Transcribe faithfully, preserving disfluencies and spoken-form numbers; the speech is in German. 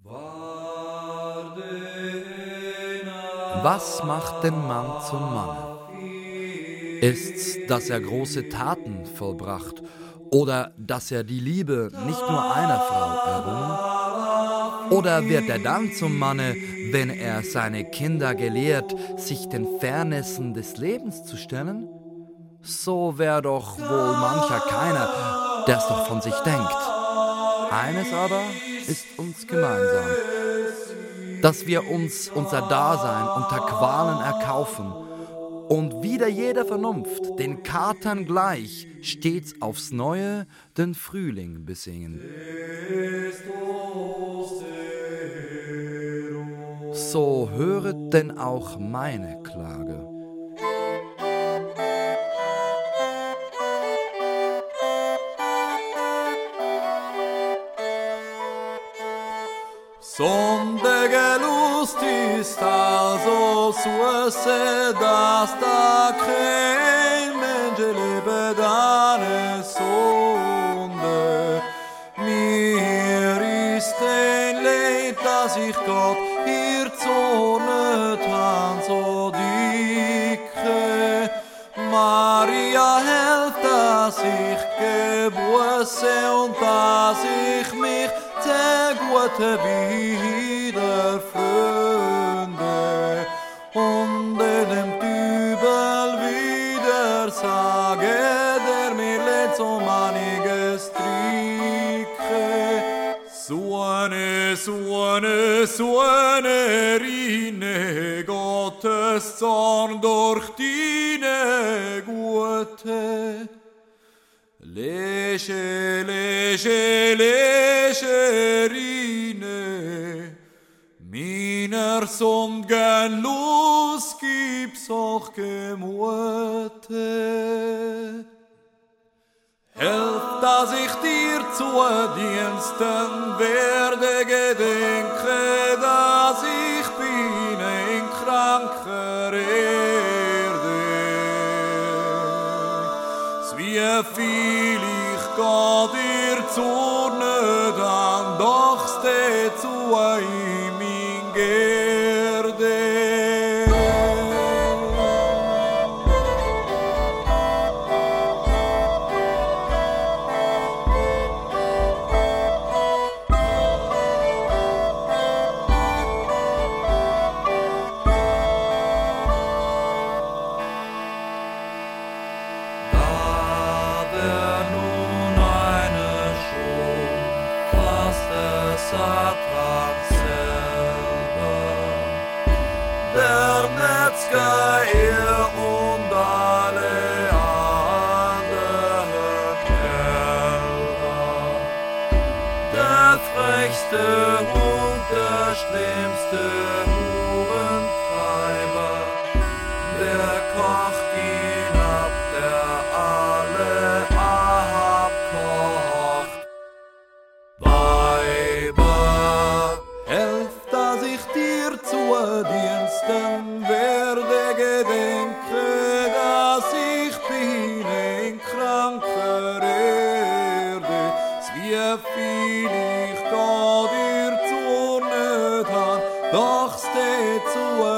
Was macht den Mann zum Mann? Ist's, dass er große Taten vollbracht oder dass er die Liebe nicht nur einer Frau errungen? Oder wird er dann zum Manne, wenn er seine Kinder gelehrt, sich den Fairnessen des Lebens zu stellen? So wär doch wohl mancher keiner, der's doch von sich denkt. Eines aber ist uns gemeinsam, dass wir uns unser Dasein unter Qualen erkaufen und wider jeder Vernunft den Katern gleich stets aufs Neue den Frühling besingen. So höret denn auch meine Klage. Sonnige Lust ist also so sehr, dass da kein Mensch lebe deine Sonde. Mir ist ein Leid, dass ich Gott hier zornet han so dicke. Maria helft, dass ich gebuße und dass ich mich der Gute wieder Freunde und dem Dübel wieder sage, der mir lädt so maniges Tricke. So eine, so eine, so eine Rine, Gottes Zorn durch deine Gute. Lesche, lesche, lescherine, miner som gern los gib's auch Gemute. Helf, dass ich dir zu Diensten werde, gedenke, dass ich bin ein kranker Erde. Wie viel ich Gott dir zorne, dann doch steh zu ihm in Gerde. Ihr und alle anderen Kerler, der frechste und der schlimmste Hurentreiber, der kocht ihn ab, der alle abkocht. Weiber, helft, dass ich dir zu Diensten werde, gedenke, dass ich bin ein kranker Erde. Wie viel ich Gott dir zornet han, doch steh zu